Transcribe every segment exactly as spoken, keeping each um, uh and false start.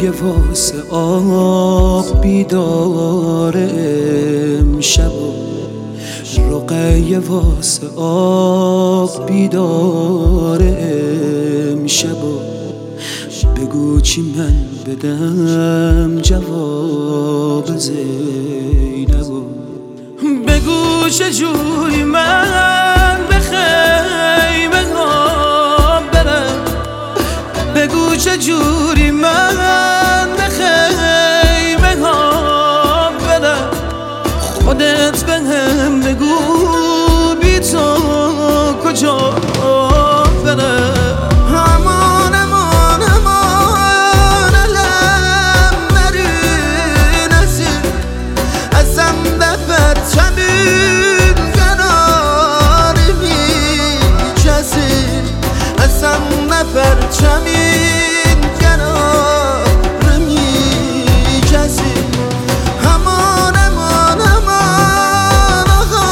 واسه آب بیدار امشب رقیه واسه آب بیدار امشب بگو چی من بدم جواب زینبو بگو چجوری من به خیمه ها برم بگو چجوری من به خیمه ها برم خودت به هم بگو بی تو کجا برم امان امان امان علم نرین ازین ازم ببر چمین کناری می کسی ازم ببر چمین کناری می کسی امان امان امان آقا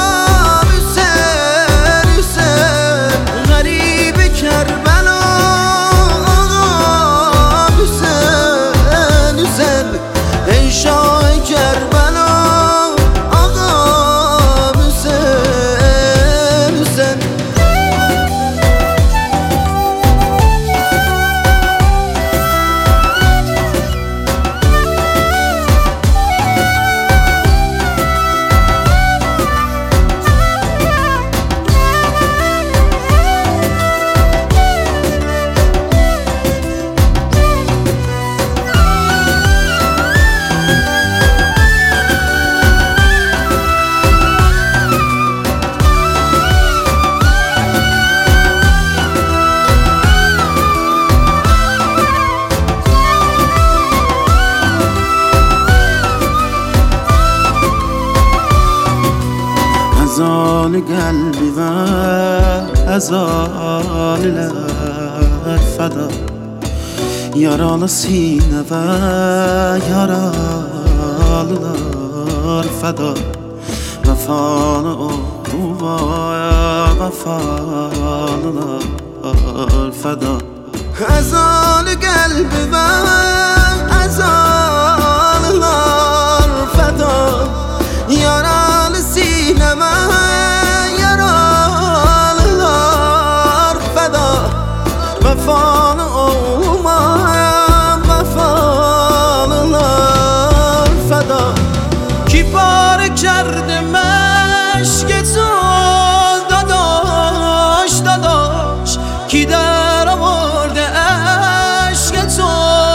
حسین حسین غریب کربلا آقا حسین حسین ای شاه کربلا آقا حسین حسین از آن قلبی و از آن لب فدا یارال سینه و یارالlar فدا وفان او و وفالlar فدا از آن قلبی و از آن لار فدا یارال سینه و یارالlar فدا وفان او ما وفالlar فدا کی پاره کرده مشک تو داداش داداش کی در آورده عشق تو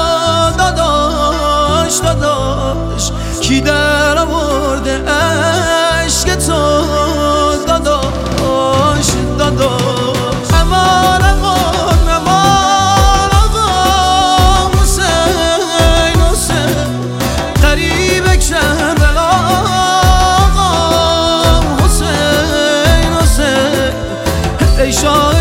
داداش داداش کی در آورده عشق تو داداش داداش امان امان امان آقا حسین حسین غریب کربلا آقا حسین حسین ای شاه